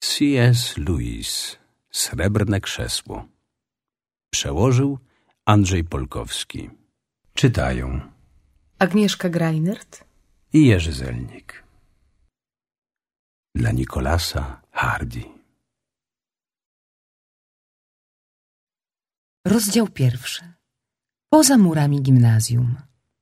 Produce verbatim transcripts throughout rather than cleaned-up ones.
C S Lewis. Srebrne krzesło. Przełożył Andrzej Polkowski. Czytają Agnieszka Greinert i Jerzy Zelnik. Dla Nicolasa Hardy. Rozdział pierwszy. Poza murami gimnazjum.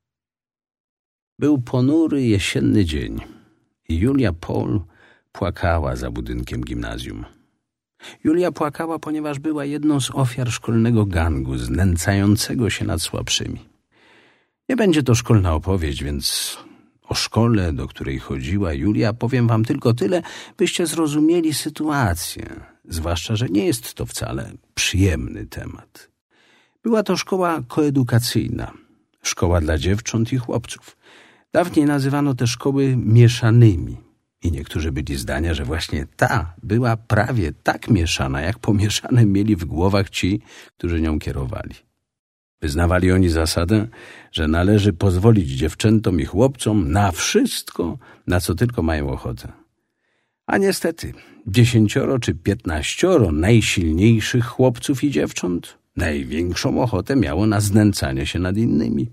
Był ponury jesienny dzień i Julia Paul płakała za budynkiem gimnazjum. Julia płakała, ponieważ była jedną z ofiar szkolnego gangu znęcającego się nad słabszymi. Nie będzie to szkolna opowieść, więc o szkole, do której chodziła Julia, powiem wam tylko tyle, byście zrozumieli sytuację, zwłaszcza, że nie jest to wcale przyjemny temat. Była to szkoła koedukacyjna, szkoła dla dziewcząt i chłopców. Dawniej nazywano te szkoły mieszanymi i niektórzy byli zdania, że właśnie ta była prawie tak mieszana, jak pomieszane mieli w głowach ci, którzy nią kierowali. Wyznawali oni zasadę, że należy pozwolić dziewczętom i chłopcom na wszystko, na co tylko mają ochotę. A niestety, dziesięcioro czy piętnaścioro najsilniejszych chłopców i dziewcząt największą ochotę miało na znęcanie się nad innymi.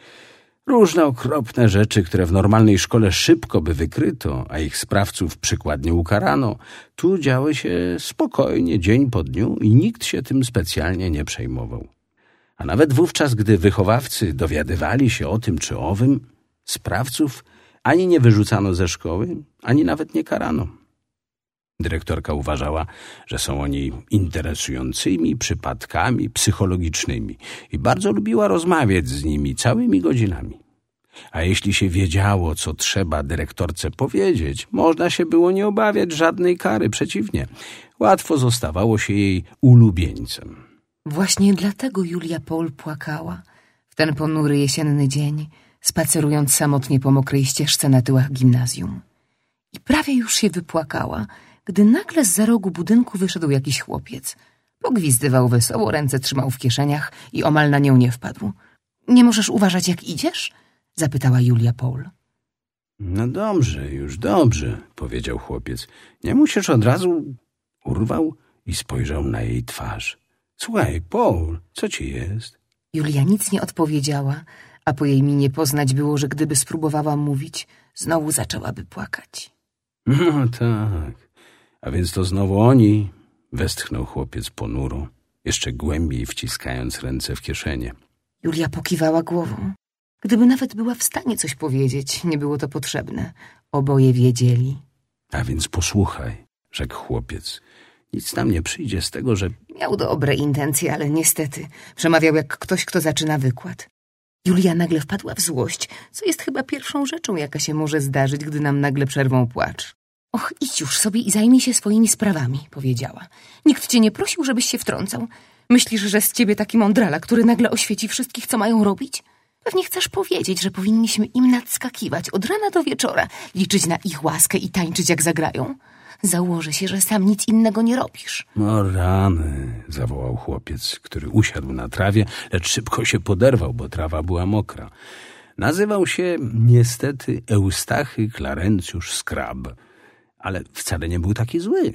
Różne okropne rzeczy, które w normalnej szkole szybko by wykryto, a ich sprawców przykładnie ukarano, tu działy się spokojnie, dzień po dniu i nikt się tym specjalnie nie przejmował. A nawet wówczas, gdy wychowawcy dowiadywali się o tym czy owym, sprawców ani nie wyrzucano ze szkoły, ani nawet nie karano. Dyrektorka uważała, że są oni interesującymi przypadkami psychologicznymi i bardzo lubiła rozmawiać z nimi całymi godzinami. A jeśli się wiedziało, co trzeba dyrektorce powiedzieć, można się było nie obawiać żadnej kary, przeciwnie. Łatwo zostawało się jej ulubieńcem. Właśnie dlatego Julia Paul płakała w ten ponury jesienny dzień, spacerując samotnie po mokrej ścieżce na tyłach gimnazjum. I prawie już się wypłakała, gdy nagle zza rogu budynku wyszedł jakiś chłopiec. Pogwizdywał wesoło, ręce trzymał w kieszeniach i omal na nią nie wpadł. — Nie możesz uważać, jak idziesz? — zapytała Julia Paul. — No dobrze, już dobrze — powiedział chłopiec. — Nie musisz od razu... Urwał i spojrzał na jej twarz. — Słuchaj, Paul, co ci jest? Julia nic nie odpowiedziała, a po jej minie poznać było, że gdyby spróbowała mówić, znowu zaczęłaby płakać. — No tak... A więc to znowu oni, westchnął chłopiec ponuro, jeszcze głębiej wciskając ręce w kieszenie. Julia pokiwała głową. Gdyby nawet była w stanie coś powiedzieć, nie było to potrzebne. Oboje wiedzieli. A więc posłuchaj, rzekł chłopiec. Nic nam nie przyjdzie z tego, że... Miał dobre intencje, ale niestety przemawiał jak ktoś, kto zaczyna wykład. Julia nagle wpadła w złość, co jest chyba pierwszą rzeczą, jaka się może zdarzyć, gdy nam nagle przerwą płacz. Och, idź już sobie i zajmij się swoimi sprawami, powiedziała. Nikt cię nie prosił, żebyś się wtrącał. Myślisz, że z ciebie taki mądrala, który nagle oświeci wszystkich, co mają robić? Pewnie chcesz powiedzieć, że powinniśmy im nadskakiwać od rana do wieczora, liczyć na ich łaskę i tańczyć, jak zagrają. Założę się, że sam nic innego nie robisz. No rany, zawołał chłopiec, który usiadł na trawie, lecz szybko się poderwał, bo trawa była mokra. Nazywał się niestety Eustachy Klarencjusz Skrab, ale wcale nie był taki zły.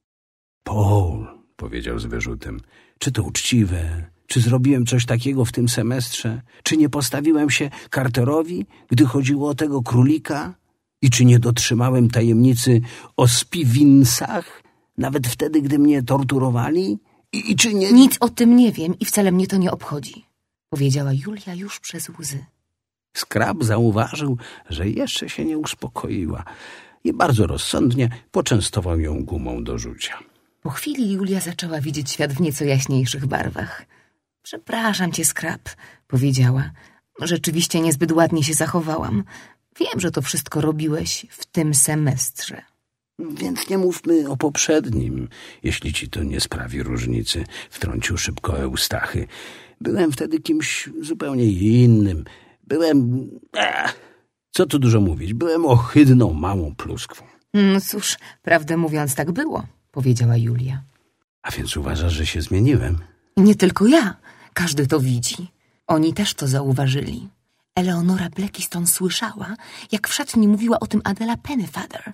Paul, powiedział z wyrzutem, czy to uczciwe? Czy zrobiłem coś takiego w tym semestrze? Czy nie postawiłem się Carterowi, gdy chodziło o tego królika? I czy nie dotrzymałem tajemnicy o Spiwinsach, nawet wtedy, gdy mnie torturowali? I, i czy nie... Nic o tym nie wiem i wcale mnie to nie obchodzi, powiedziała Julia już przez łzy. Skrab zauważył, że jeszcze się nie uspokoiła i bardzo rozsądnie poczęstował ją gumą do rzucia. Po chwili Julia zaczęła widzieć świat w nieco jaśniejszych barwach. Przepraszam cię, Skrab, powiedziała. Rzeczywiście niezbyt ładnie się zachowałam. Wiem, że to wszystko robiłeś w tym semestrze. Więc nie mówmy o poprzednim, jeśli ci to nie sprawi różnicy, wtrącił szybko Eustachy. Byłem wtedy kimś zupełnie innym. Byłem... Ech, co tu dużo mówić, byłem ohydną małą pluskwą. No cóż, prawdę mówiąc tak było, powiedziała Julia. A więc uważasz, że się zmieniłem? Nie tylko ja. Każdy to widzi. Oni też to zauważyli. Eleonora Blackiston słyszała, jak w szatni mówiła o tym Adela Pennefather.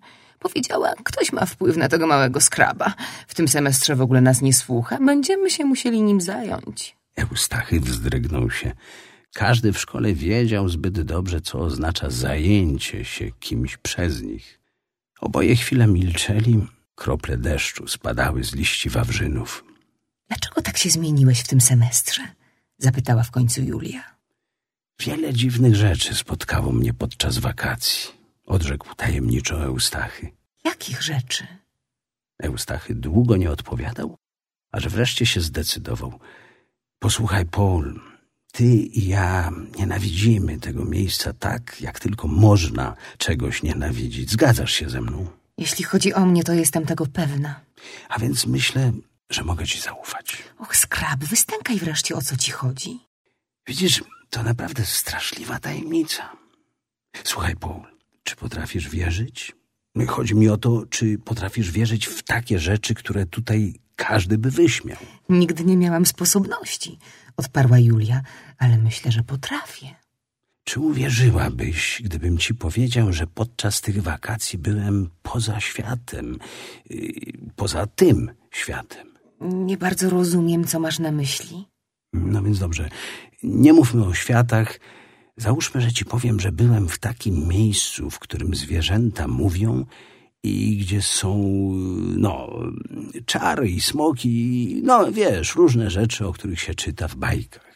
Powiedziała, ktoś ma wpływ na tego małego skraba. W tym semestrze w ogóle nas nie słucha. Będziemy się musieli nim zająć. Eustachy wzdrygnął się. Każdy w szkole wiedział zbyt dobrze, co oznacza zajęcie się kimś przez nich. Oboje chwilę milczeli. Krople deszczu spadały z liści wawrzynów. Dlaczego tak się zmieniłeś w tym semestrze? Zapytała w końcu Julia. Wiele dziwnych rzeczy spotkało mnie podczas wakacji, odrzekł tajemniczo Eustachy. Jakich rzeczy? Eustachy długo nie odpowiadał, aż wreszcie się zdecydował. Posłuchaj, Paul, ty i ja nienawidzimy tego miejsca tak, jak tylko można czegoś nienawidzić. Zgadzasz się ze mną? Jeśli chodzi o mnie, to jestem tego pewna. A więc myślę, że mogę ci zaufać. Och, Skrab, wystękaj wreszcie, o co ci chodzi. Widzisz, to naprawdę straszliwa tajemnica. Słuchaj, Paul, czy potrafisz wierzyć? Chodzi mi o to, czy potrafisz wierzyć w takie rzeczy, które tutaj każdy by wyśmiał. Nigdy nie miałam sposobności, odparła Julia, ale myślę, że potrafię. Czy uwierzyłabyś, gdybym ci powiedział, że podczas tych wakacji byłem poza światem, yy, poza tym światem? Nie bardzo rozumiem, co masz na myśli. No więc dobrze, nie mówmy o światach. Załóżmy, że ci powiem, że byłem w takim miejscu, w którym zwierzęta mówią i gdzie są, no, czary i smoki, no wiesz, różne rzeczy, o których się czyta w bajkach.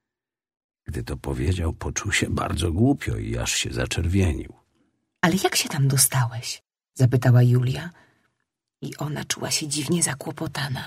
Gdy to powiedział, poczuł się bardzo głupio i aż się zaczerwienił. Ale jak się tam dostałeś? Zapytała Julia. I ona czuła się dziwnie zakłopotana.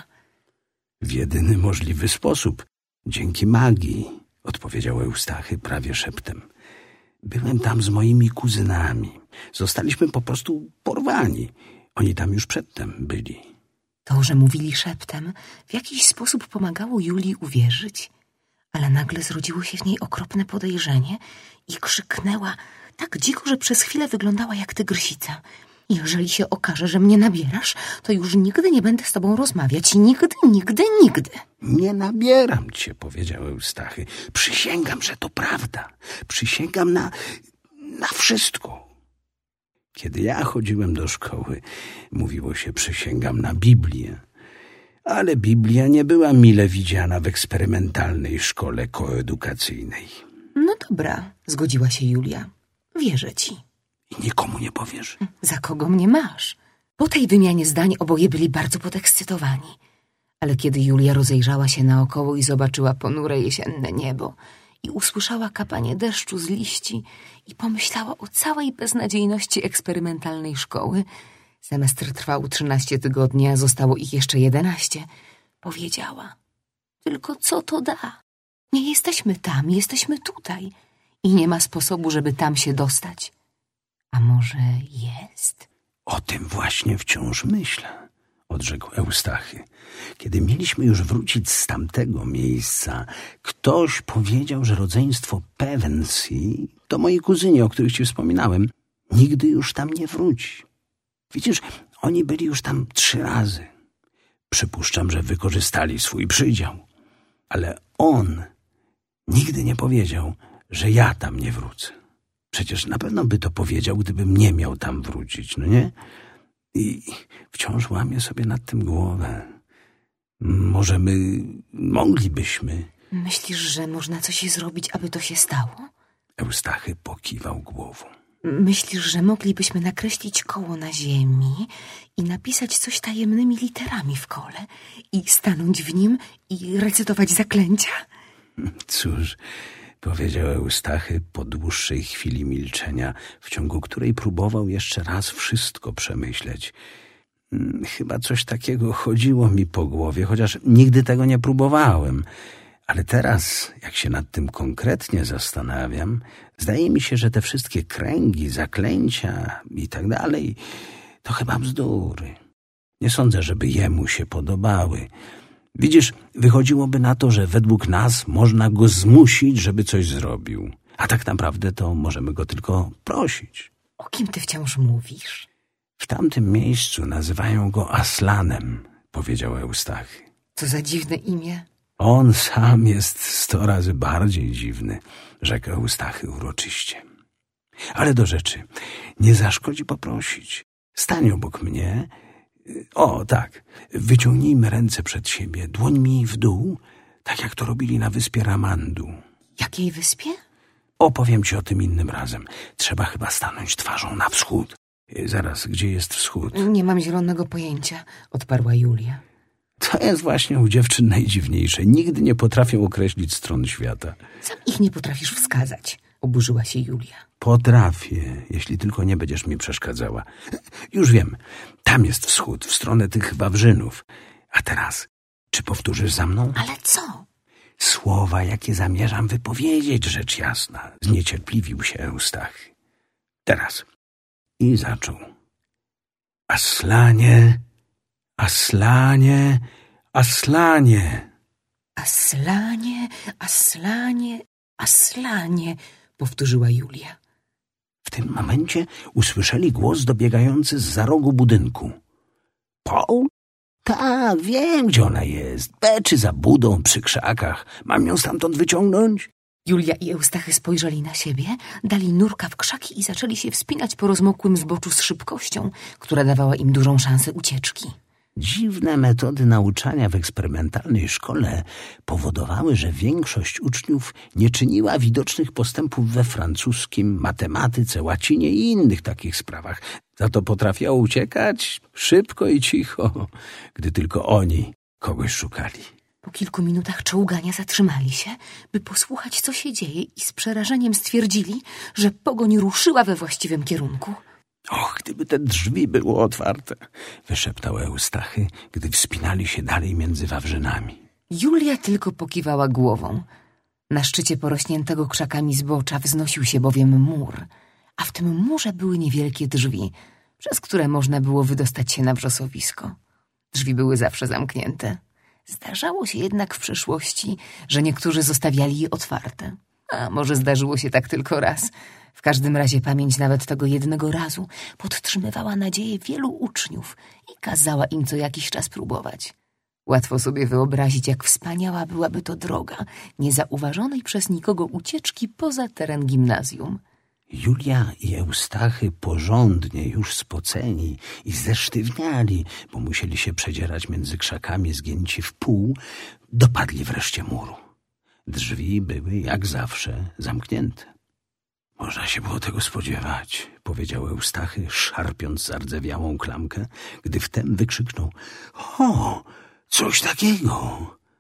W jedyny możliwy sposób, dzięki magii, odpowiedział Eustachy prawie szeptem. Byłem tam z moimi kuzynami. Zostaliśmy po prostu porwani. Oni tam już przedtem byli. To, że mówili szeptem, w jakiś sposób pomagało Julii uwierzyć, ale nagle zrodziło się w niej okropne podejrzenie i krzyknęła tak dziko, że przez chwilę wyglądała jak tygrysica. Jeżeli się okaże, że mnie nabierasz, to już nigdy nie będę z tobą rozmawiać. Nigdy, nigdy, nigdy. Nie nabieram cię, powiedział Eustachy. Przysięgam, że to prawda. Przysięgam na, na wszystko. Kiedy ja chodziłem do szkoły, mówiło się przysięgam na Biblię. Ale Biblia nie była mile widziana w eksperymentalnej szkole koedukacyjnej. No dobra, zgodziła się Julia. Wierzę ci. I nikomu nie powiesz? Za kogo mnie masz? Po tej wymianie zdań oboje byli bardzo podekscytowani. Ale kiedy Julia rozejrzała się naokoło i zobaczyła ponure jesienne niebo i usłyszała kapanie deszczu z liści i pomyślała o całej beznadziejności eksperymentalnej szkoły, semestr trwał trzynaście tygodni, a zostało ich jeszcze jedenaście, powiedziała: tylko co to da? Nie jesteśmy tam, jesteśmy tutaj i nie ma sposobu, żeby tam się dostać. A może jest? O tym właśnie wciąż myślę, odrzekł Eustachy. Kiedy mieliśmy już wrócić z tamtego miejsca, ktoś powiedział, że rodzeństwo Pevensey, to moi kuzyni, o których ci wspominałem, nigdy już tam nie wróci. Widzisz, oni byli już tam trzy razy. Przypuszczam, że wykorzystali swój przydział. Ale on nigdy nie powiedział, że ja tam nie wrócę. Przecież na pewno by to powiedział, gdybym nie miał tam wrócić, no nie? I wciąż łamię sobie nad tym głowę. Może my moglibyśmy... Myślisz, że można coś zrobić, aby to się stało? Eustachy pokiwał głową. Myślisz, że moglibyśmy nakreślić koło na ziemi i napisać coś tajemnymi literami w kole i stanąć w nim i recytować zaklęcia? Cóż, powiedział Eustachy po dłuższej chwili milczenia, w ciągu której próbował jeszcze raz wszystko przemyśleć. Chyba coś takiego chodziło mi po głowie, chociaż nigdy tego nie próbowałem. Ale teraz, jak się nad tym konkretnie zastanawiam, zdaje mi się, że te wszystkie kręgi, zaklęcia i tak dalej, to chyba bzdury. Nie sądzę, żeby jemu się podobały. Widzisz, wychodziłoby na to, że według nas można go zmusić, żeby coś zrobił. A tak naprawdę to możemy go tylko prosić. O kim ty wciąż mówisz? W tamtym miejscu nazywają go Aslanem, powiedział Eustachy. Co za dziwne imię. On sam jest sto razy bardziej dziwny, rzekł Eustachy uroczyście. Ale do rzeczy, nie zaszkodzi poprosić. Stań obok mnie. O, tak. Wyciągnijmy ręce przed siebie, dłońmi w dół, tak jak to robili na wyspie Ramandu. Jakiej wyspie? Opowiem ci o tym innym razem. Trzeba chyba stanąć twarzą na wschód. Zaraz, gdzie jest wschód? Nie mam zielonego pojęcia, odparła Julia. To jest właśnie u dziewczyn najdziwniejsze. Nigdy nie potrafią określić stron świata. Sam ich nie potrafisz wskazać, oburzyła się Julia. Potrafię, jeśli tylko nie będziesz mi przeszkadzała. Już wiem, tam jest wschód, w stronę tych wawrzynów. A teraz, czy powtórzysz za mną? Ale co? Słowa, jakie zamierzam wypowiedzieć, rzecz jasna. Zniecierpliwił się Eustachy. Teraz. I zaczął. Aslanie, Aslanie, Aslanie. Aslanie, Aslanie, Aslanie, powtórzyła Julia. W tym momencie usłyszeli głos dobiegający zza rogu budynku. Paul? Tak, wiem, gdzie ona jest. Beczy za budą przy krzakach. Mam ją stamtąd wyciągnąć? Julia i Eustachy spojrzeli na siebie, dali nurka w krzaki i zaczęli się wspinać po rozmokłym zboczu z szybkością, która dawała im dużą szansę ucieczki. Dziwne metody nauczania w eksperymentalnej szkole powodowały, że większość uczniów nie czyniła widocznych postępów we francuskim, matematyce, łacinie i innych takich sprawach. Za to potrafiła uciekać szybko i cicho, gdy tylko oni kogoś szukali. Po kilku minutach czołgania zatrzymali się, by posłuchać, co się dzieje, i z przerażeniem stwierdzili, że pogoń ruszyła we właściwym kierunku. Och, gdyby te drzwi były otwarte, wyszeptał Eustachy, gdy wspinali się dalej między wawrzynami. Julia tylko pokiwała głową. Na szczycie porośniętego krzakami zbocza wznosił się bowiem mur, a w tym murze były niewielkie drzwi, przez które można było wydostać się na wrzosowisko. Drzwi były zawsze zamknięte. Zdarzało się jednak w przeszłości, że niektórzy zostawiali je otwarte. A może zdarzyło się tak tylko raz. W każdym razie pamięć nawet tego jednego razu podtrzymywała nadzieję wielu uczniów i kazała im co jakiś czas próbować. Łatwo sobie wyobrazić, jak wspaniała byłaby to droga niezauważonej przez nikogo ucieczki poza teren gimnazjum. Julia i Eustachy, porządnie już spoceni i zesztywniali, bo musieli się przedzierać między krzakami zgięci w pół, dopadli wreszcie muru. Drzwi były, jak zawsze, zamknięte. Można się było tego spodziewać, powiedział Eustachy, szarpiąc zardzewiałą klamkę, gdy wtem wykrzyknął: o, coś takiego!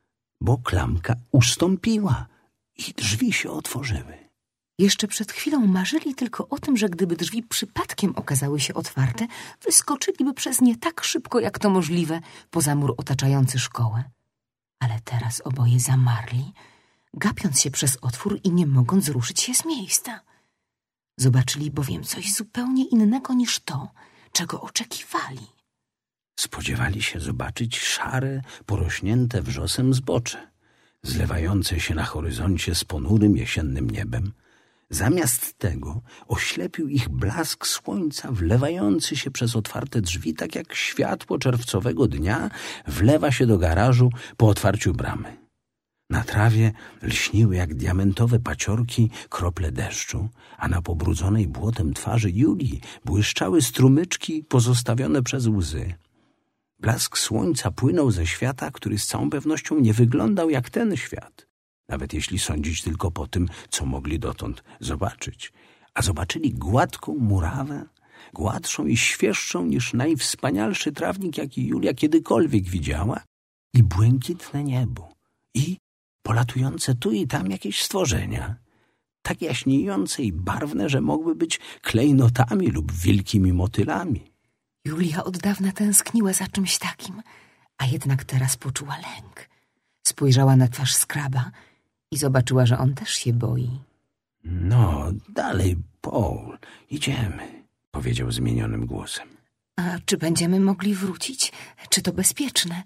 Bo klamka ustąpiła i drzwi się otworzyły. Jeszcze przed chwilą marzyli tylko o tym, że gdyby drzwi przypadkiem okazały się otwarte, wyskoczyliby przez nie tak szybko, jak to możliwe, poza mur otaczający szkołę. Ale teraz oboje zamarli, gapiąc się przez otwór i nie mogąc ruszyć się z miejsca. Zobaczyli bowiem coś zupełnie innego niż to, czego oczekiwali. Spodziewali się zobaczyć szare, porośnięte wrzosem zbocze, zlewające się na horyzoncie z ponurym jesiennym niebem. Zamiast tego oślepił ich blask słońca wlewający się przez otwarte drzwi, tak jak światło czerwcowego dnia wlewa się do garażu po otwarciu bramy. Na trawie lśniły jak diamentowe paciorki krople deszczu, a na pobrudzonej błotem twarzy Julii błyszczały strumyczki pozostawione przez łzy. Blask słońca płynął ze świata, który z całą pewnością nie wyglądał jak ten świat, nawet jeśli sądzić tylko po tym, co mogli dotąd zobaczyć. A zobaczyli gładką murawę, gładszą i świeższą niż najwspanialszy trawnik, jaki Julia kiedykolwiek widziała, i błękitne niebo, i polatujące tu i tam jakieś stworzenia, tak jaśniejące i barwne, że mogły być klejnotami lub wielkimi motylami. Julia od dawna tęskniła za czymś takim, a jednak teraz poczuła lęk. Spojrzała na twarz Skraba i zobaczyła, że on też się boi. No, dalej, Paul, idziemy, powiedział zmienionym głosem. A czy będziemy mogli wrócić? Czy to bezpieczne?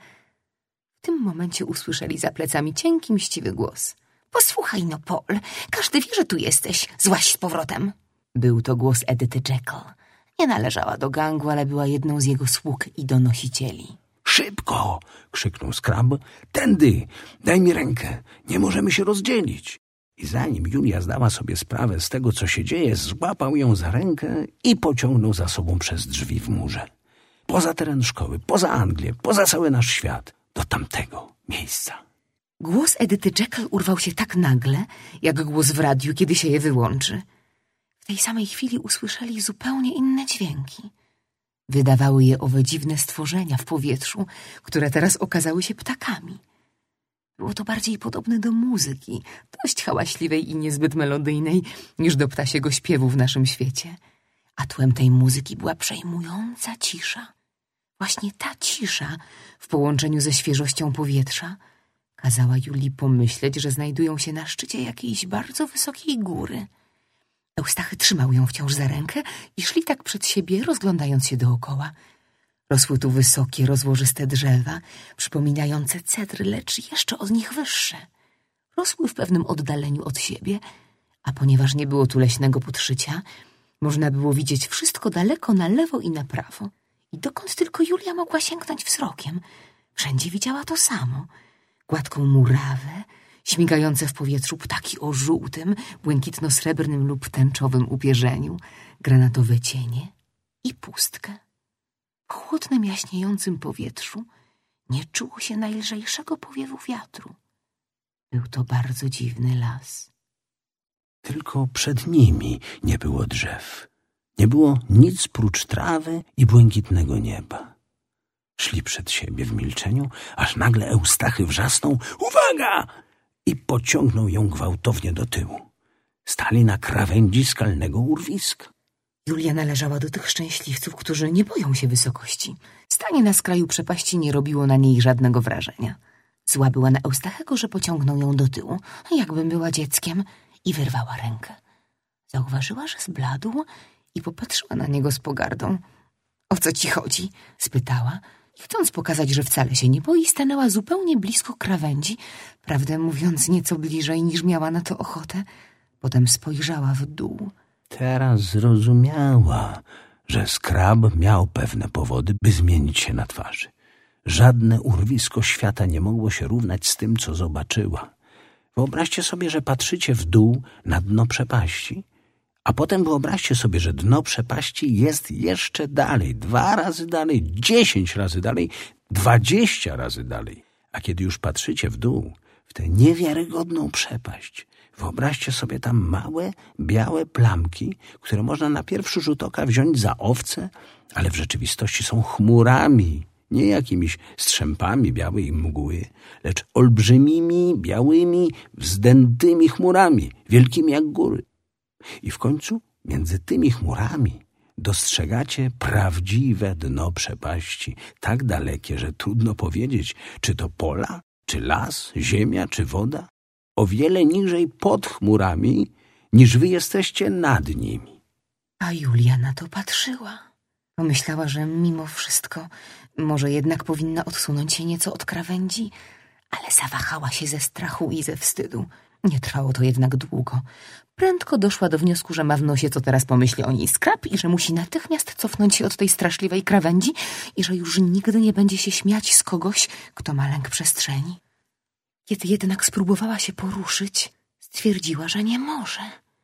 W tym momencie usłyszeli za plecami cienki, mściwy głos. Posłuchaj no, Paul, każdy wie, że tu jesteś. Złaź z powrotem. Był to głos Edyty Jekyll. Nie należała do gangu, ale była jedną z jego sług i donosicieli. Szybko! Krzyknął Skrab. Tędy! Daj mi rękę! Nie możemy się rozdzielić! I zanim Julia zdała sobie sprawę z tego, co się dzieje, złapał ją za rękę i pociągnął za sobą przez drzwi w murze. Poza teren szkoły, poza Anglię, poza cały nasz świat, do tamtego miejsca. Głos Edyty Jekyll urwał się tak nagle, jak głos w radiu, kiedy się je wyłączy. W tej samej chwili usłyszeli zupełnie inne dźwięki. Wydawały je owe dziwne stworzenia w powietrzu, które teraz okazały się ptakami. Było to bardziej podobne do muzyki, dość hałaśliwej i niezbyt melodyjnej, niż do ptasiego śpiewu w naszym świecie. A tłem tej muzyki była przejmująca cisza. Właśnie ta cisza, w połączeniu ze świeżością powietrza, kazała Julii pomyśleć, że znajdują się na szczycie jakiejś bardzo wysokiej góry. Eustachy trzymał ją wciąż za rękę i szli tak przed siebie, rozglądając się dookoła. Rosły tu wysokie, rozłożyste drzewa, przypominające cedry, lecz jeszcze od nich wyższe. Rosły w pewnym oddaleniu od siebie, a ponieważ nie było tu leśnego podszycia, można było widzieć wszystko daleko na lewo i na prawo. I dokąd tylko Julia mogła sięgnąć wzrokiem, wszędzie widziała to samo. Gładką murawę, śmigające w powietrzu ptaki o żółtym, błękitno-srebrnym lub tęczowym upierzeniu, granatowe cienie i pustkę. W chłodnym, jaśniejącym powietrzu nie czuło się najlżejszego powiewu wiatru. Był to bardzo dziwny las. Tylko przed nimi nie było drzew. Nie było nic prócz trawy i błękitnego nieba. Szli przed siebie w milczeniu, aż nagle Eustachy wrzasnął „Uwaga!” i pociągnął ją gwałtownie do tyłu. Stali na krawędzi skalnego urwiska. Julia należała do tych szczęśliwców, którzy nie boją się wysokości. Stanie na skraju przepaści nie robiło na niej żadnego wrażenia. Zła była na Eustachego, że pociągnął ją do tyłu, jakbym była dzieckiem, i wyrwała rękę. Zauważyła, że zbladł i popatrzyła na niego z pogardą. „O co ci chodzi?” spytała. I chcąc pokazać, że wcale się nie boi, stanęła zupełnie blisko krawędzi, prawdę mówiąc nieco bliżej niż miała na to ochotę. Potem spojrzała w dół. Teraz zrozumiała, że skrab miał pewne powody, by zmienić się na twarzy. Żadne urwisko świata nie mogło się równać z tym, co zobaczyła. Wyobraźcie sobie, że patrzycie w dół na dno przepaści, a potem wyobraźcie sobie, że dno przepaści jest jeszcze dalej, dwa razy dalej, dziesięć razy dalej, dwadzieścia razy dalej. A kiedy już patrzycie w dół, w tę niewiarygodną przepaść, wyobraźcie sobie tam małe, białe plamki, które można na pierwszy rzut oka wziąć za owce, ale w rzeczywistości są chmurami, nie jakimiś strzępami białej mgły, lecz olbrzymimi, białymi, wzdętymi chmurami, wielkimi jak góry. I w końcu między tymi chmurami dostrzegacie prawdziwe dno przepaści, tak dalekie, że trudno powiedzieć, czy to pola, czy las, ziemia, czy woda, o wiele niżej pod chmurami, niż wy jesteście nad nimi. A Julia na to patrzyła. Pomyślała, że mimo wszystko może jednak powinna odsunąć się nieco od krawędzi, ale zawahała się ze strachu i ze wstydu. Nie trwało to jednak długo. Prędko doszła do wniosku, że ma w nosie, co teraz pomyśli o niej skrab i że musi natychmiast cofnąć się od tej straszliwej krawędzi i że już nigdy nie będzie się śmiać z kogoś, kto ma lęk przestrzeni. Kiedy jednak spróbowała się poruszyć, stwierdziła, że nie może.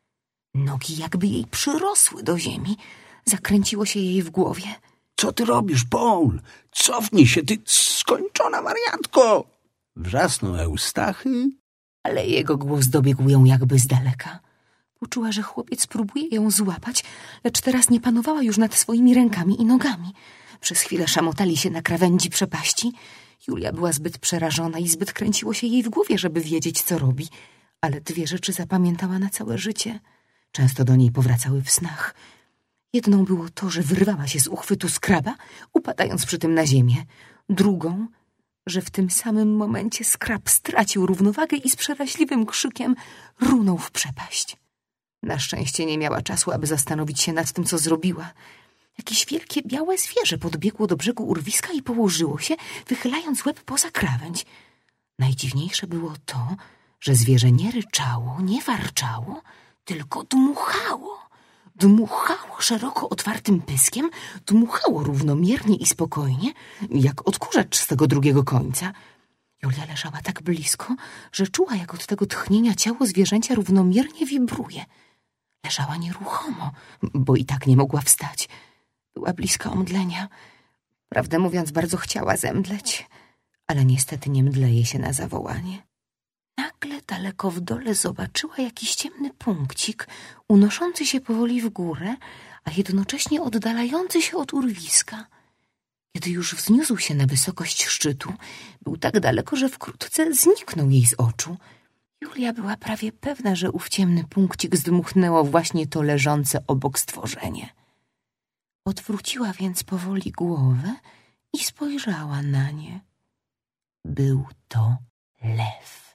Nogi jakby jej przyrosły do ziemi. Zakręciło się jej w głowie. Co ty robisz, Paul? Cofnij się, ty skończona wariatko! Wrzasnął Eustachy, ale jego głos dobiegł ją jakby z daleka. Poczuła, że chłopiec próbuje ją złapać, lecz teraz nie panowała już nad swoimi rękami i nogami. Przez chwilę szamotali się na krawędzi przepaści. Julia była zbyt przerażona i zbyt kręciło się jej w głowie, żeby wiedzieć, co robi. Ale dwie rzeczy zapamiętała na całe życie. Często do niej powracały w snach. Jedną było to, że wyrwała się z uchwytu skraba, upadając przy tym na ziemię. Drugą, że w tym samym momencie skrab stracił równowagę i z przeraźliwym krzykiem runął w przepaść. Na szczęście nie miała czasu, aby zastanowić się nad tym, co zrobiła. Jakieś wielkie, białe zwierzę podbiegło do brzegu urwiska i położyło się, wychylając łeb poza krawędź. Najdziwniejsze było to, że zwierzę nie ryczało, nie warczało, tylko dmuchało. Dmuchało szeroko otwartym pyskiem, dmuchało równomiernie i spokojnie, jak odkurzacz z tego drugiego końca. Julia leżała tak blisko, że czuła, jak od tego tchnienia ciało zwierzęcia równomiernie wibruje. Leżała nieruchomo, bo i tak nie mogła wstać. Była bliska omdlenia. Prawdę mówiąc, bardzo chciała zemdleć, ale niestety nie mdleje się na zawołanie. Nagle daleko w dole zobaczyła jakiś ciemny punkcik, unoszący się powoli w górę, a jednocześnie oddalający się od urwiska. Kiedy już wzniósł się na wysokość szczytu, był tak daleko, że wkrótce zniknął jej z oczu. Julia była prawie pewna, że ów ciemny punkcik zdmuchnęło właśnie to leżące obok stworzenie. Odwróciła więc powoli głowę i spojrzała na nie. Był to lew.